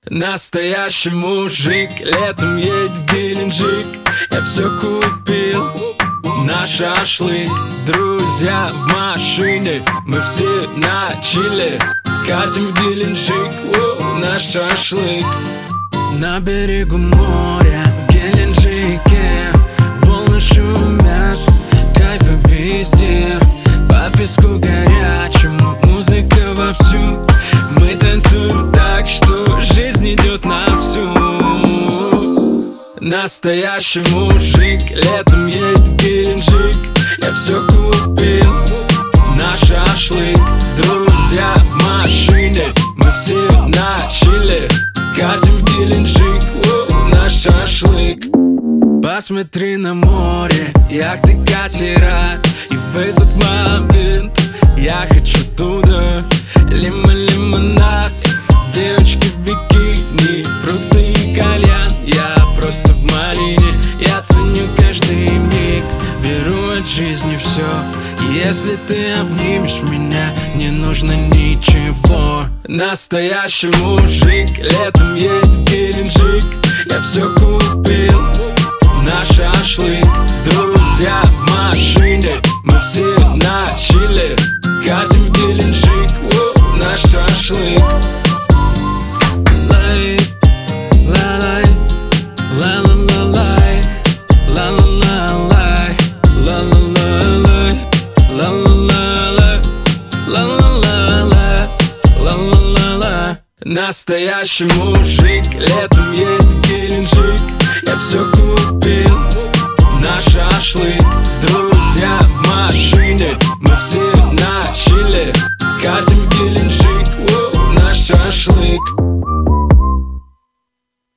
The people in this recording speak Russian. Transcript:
Настоящий мужик летом едет в Геленджик. Я все купил на шашлык. Друзья в машине, мы все на чиле. Катим в Геленджик, на шашлык. На берегу моря в Геленджике волны шумят, кайфа везде. По песку горячему музыка вовсю. Мы танцуем так, что жизнь идет на всю. Настоящий мужик летом едет в Геленджик. Я все купил на шашлык. Друзья в машине, мы все на чиле. Катим в Геленджик, на шашлык. Посмотри на море, яхты, катера. И в этот момент я хочу туда. Лимонад, девочки в бикини, фрукты и кальян. Я просто в малине, я ценю каждый миг. Беру от жизни все. Если ты обнимешь меня, не нужно ничего. Настоящий мужик летом едет в Геленджик. Я все купил на шашлык. Друзья в машине, мы все на чиле. Катим в Геленджик, на шашлык. Лай, ла-лай, ла-ла-ла-лай, ла-ла-ла-лай, ла-ла-ла-лай, ла-ла-ла-лай, ла-ла-ла-лай, ла-ла-ла-лай. Настоящий мужик летом едет в Геленджик. Я все купил на шашлык. Друзья в машине,